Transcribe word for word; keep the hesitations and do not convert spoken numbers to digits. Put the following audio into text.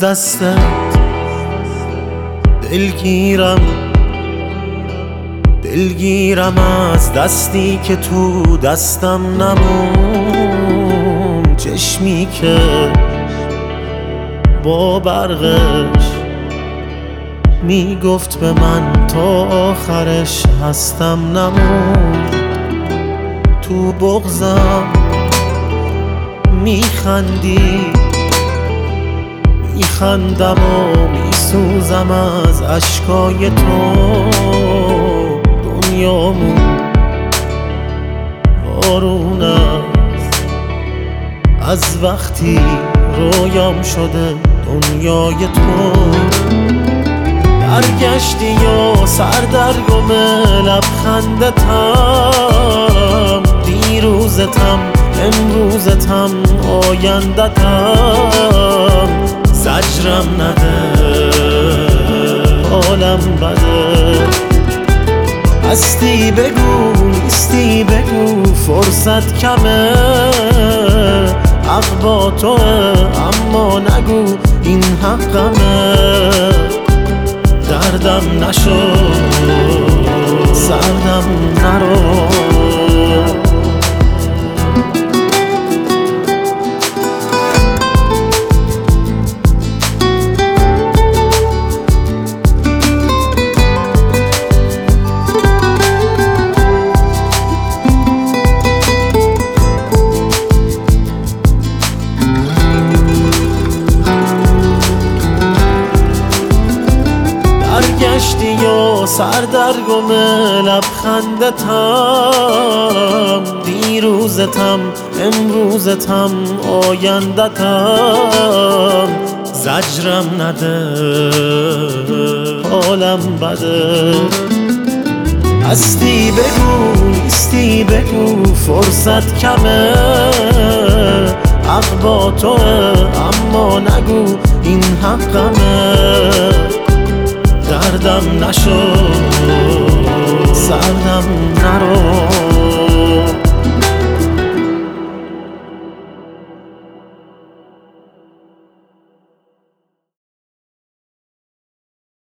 دستت دلگیرم دلگیرم از دستی که تو دستم نمون، چشمی که با برقش میگفت به من تا آخرش هستم نمون. تو بغضم میخندی میخندم و میسوزم از اشکای تو. دنیامون بارون است از وقتی رویام شده دنیای تو. برگشتی و سردرگم لبخندتم، دیروزتم امروزتم آیندتم. زجرم نده حالم بده، هستی بگو نیستی بگو فرصت کمه. حق با توه اما نگو این حقمه. دردم نشو سردم نرو، برگشتی و سردرگم لبخندتم، دیروزتم امروزتم آیندتم. زجرم نده حالم بده، هستی بگو نیستی بگو فرصت کمه. حق با توه اما نگو این حقمه. دردم نشو سردم نرو.